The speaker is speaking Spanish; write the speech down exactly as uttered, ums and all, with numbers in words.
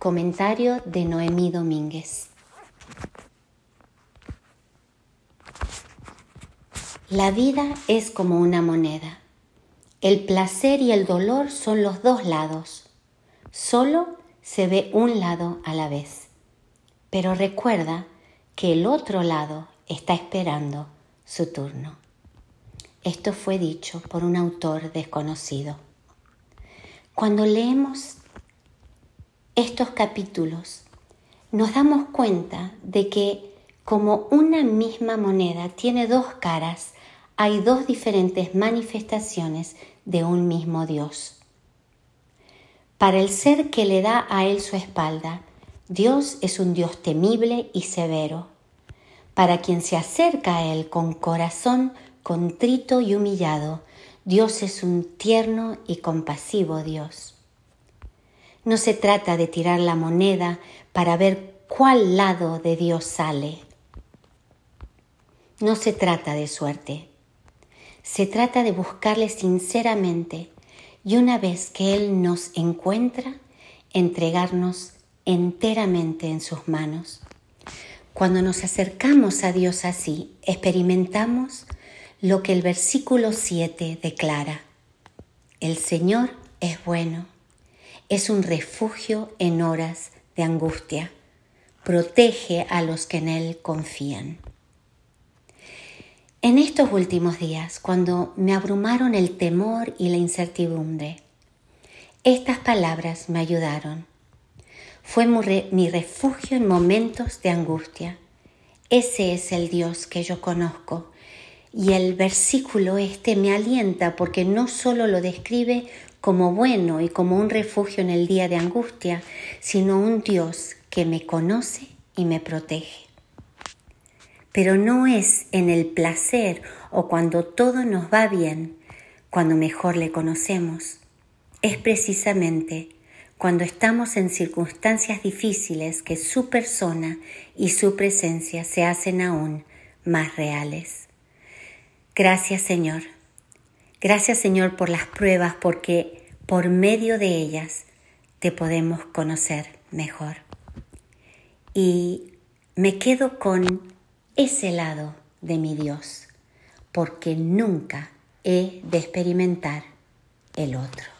Comentario de Noemí Domínguez. La vida es como una moneda. El placer y el dolor son los dos lados. Solo se ve un lado a la vez. Pero recuerda que el otro lado está esperando su turno. Esto fue dicho por un autor desconocido. Cuando leemos estos capítulos, nos damos cuenta de que como una misma moneda tiene dos caras, hay dos diferentes manifestaciones de un mismo Dios. Para el ser que le da a él su espalda, Dios es un Dios temible y severo. Para quien se acerca a él con corazón contrito y humillado, Dios es un tierno y compasivo Dios. No se trata de tirar la moneda para ver cuál lado de Dios sale. No se trata de suerte. Se trata de buscarle sinceramente y una vez que Él nos encuentra, entregarnos enteramente en sus manos. Cuando nos acercamos a Dios así, experimentamos lo que el versículo siete declara. El Señor es bueno. Es un refugio en horas de angustia. Protege a los que en Él confían. En estos últimos días, cuando me abrumaron el temor y la incertidumbre, estas palabras me ayudaron. Fue mi refugio en momentos de angustia. Ese es el Dios que yo conozco. Y el versículo este me alienta porque no solo lo describe como bueno y como un refugio en el día de angustia, sino un Dios que me conoce y me protege. Pero no es en el placer o cuando todo nos va bien, cuando mejor le conocemos. Es precisamente cuando estamos en circunstancias difíciles que su persona y su presencia se hacen aún más reales. Gracias, Señor. Gracias, Señor, por las pruebas, porque por medio de ellas te podemos conocer mejor. Y me quedo con ese lado de mi Dios, porque nunca he de experimentar el otro.